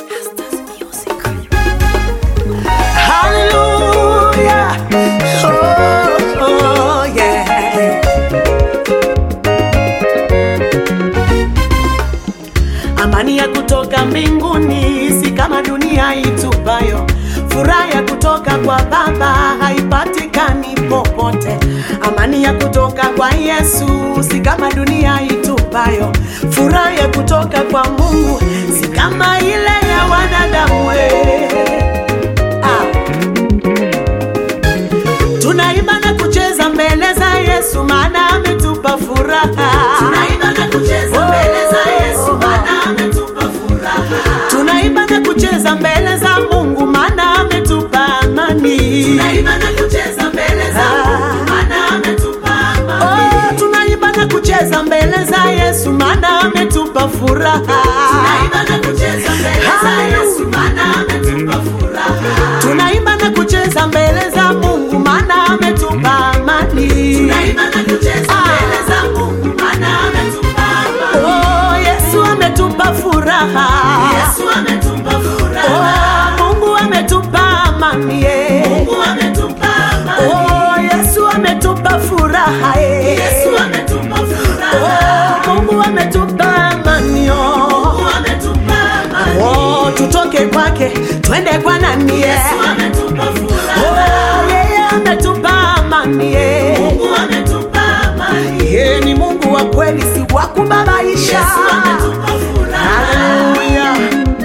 Hallelujah. Oh, yeah. Amani ya kutoka mbinguni si kama dunia itupayo. Furaha ya kutoka kwa Baba haipatikani popote. Amani ya kutoka kwa Yesu si kama dunia itupayo. Furaha ya kutoka kwa Mungu si kama ile ya wanadamu. Tunaimba na kucheza mbele za Yesu maana ametupa furaha. Tunaimba na kucheza mbele za Yesu maana ametupa furaha. Tunaimba na kucheza mbele za Mungu maana ametupa amani. Tunaimba na kucheza mbele za Mungu maana ametupa amani. Tunaimba na kucheza mbele za Yesu maana ametupa furaha. Tunaimba na kucheza mbele za Yesu maana ametupa furaha. Tunaimba na kucheza mbele za Mungu maana ametupa amani. Tunaimba na kucheza mbele za Mungu maana ametupa amani. Yesu ametupa furaha. Yesu ametupa furaha. Mungu ametupa amani. Mungu ametupa amani. Yesu ametupa furaha. Yesu ametupa furaha. Mungu ametupa amani. Mungu ametupa amani. Tutoke kwake twende kwa nani? Yesu ametupa furaha. Yeye ametupa amani. Mungu ametupa amani. Yeye ni Mungu wa kweli, si wa kubabaisha. Yesu ametupa furaha. Hallelujah.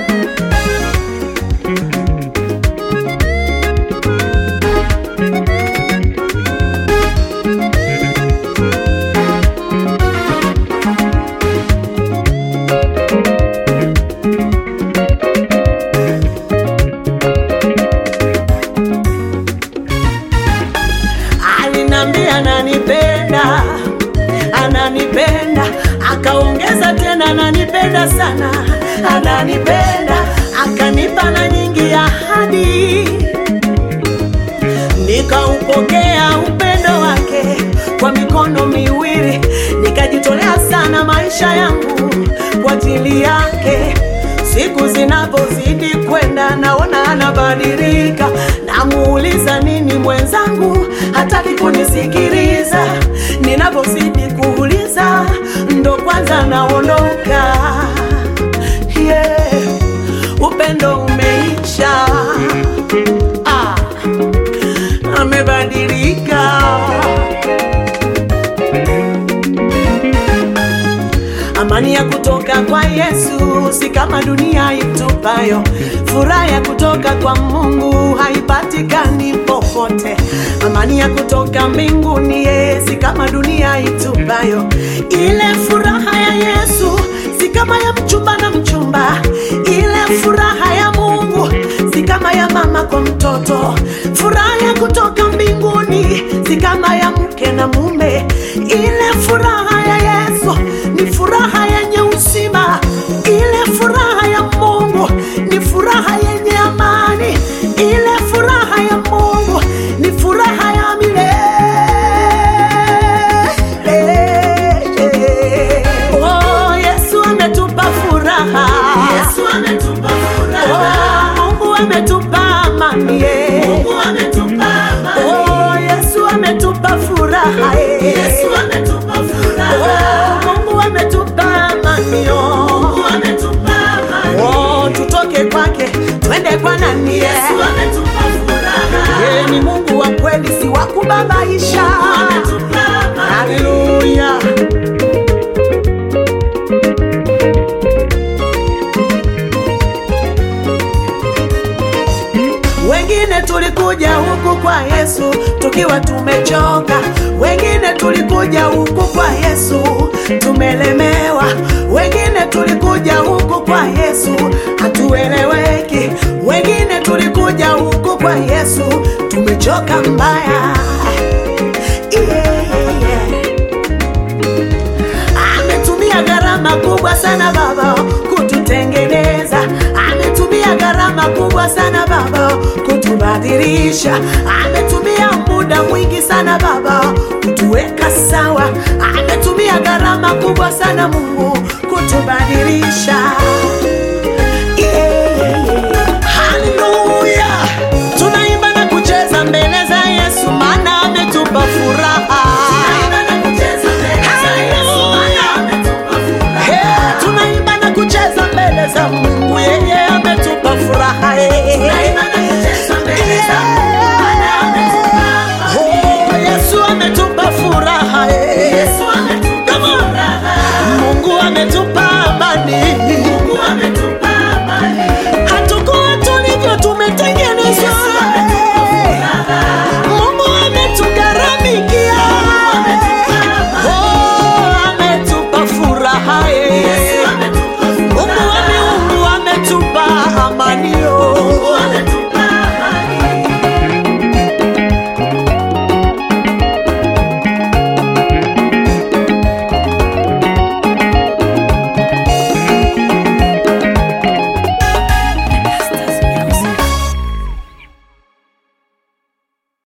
Alinambia ananipenda, ananipenda, akaongeza tena ananipenda sana, ananipenda, akanipa na nyingi ahadi. Nikaupokea upendo wake kwa mikono miwili, nikajitolea sana maisha yangu kwa ajili yake. Siku zinapozidi kwenda naona anabadilika. Namuuliza nini mwenzangu, hataki kunisikiliza. Ninapozidi kuuliza ndo kwanza naondoka. Upendo umeisha. Amebadilika. Amani ya kutoka kwa Yesu si kama dunia itupayo. Furaha ya kutoka kwa Mungu haipatikani popote. Amani ya kutoka mbinguni si kama dunia itupayo. Ile furaha ya Yesu si kama ya mchumba na mchumba. Ile furaha ya Mungu si kama ya mama kwa mtoto. Furaha ya kutoka mbinguni si kama ya mke na mume. Ile furaha ya Yesu ni furaha yenye uzima. Ile furaha ya Mungu ni furaha yenye amani. Ile furaha ya Mungu ni furaha ya milele. Yesu ametupa furaha. Yesu ametupa furaha. Mungu ametupa amani. Mungu ametupa amani. Yesu ametupa furaha. Yesu ametupa furaha. Mungu ametupa amani. Mungu ametupa amani. Tutoke kwake twende kwa nani? Yesu ametupa furaha. Yeye ni Mungu wa kweli, si wa kubabaisha. Mungu ametupa amani. Hallelujah. Wengine tulikuja huku kwa Yesu tukiwa tumechoka. Wengine tulikuja huku kwa Yesu tumelemewa. Wengine tulikuja huku kwa Yesu hatueleweki. Wengine tulikuja huku kwa Yesu tumechoka mbaya. Ametumia gharama kubwa sana Baba kututengeneza. Ametumia gharama kubwa sana Baba kutubadilisha. Ametumia muda mwingi sana Baba kutuweka sawa. Ametumia gharama kubwa sana Mungu kutubadilisha. mbele za Mungu.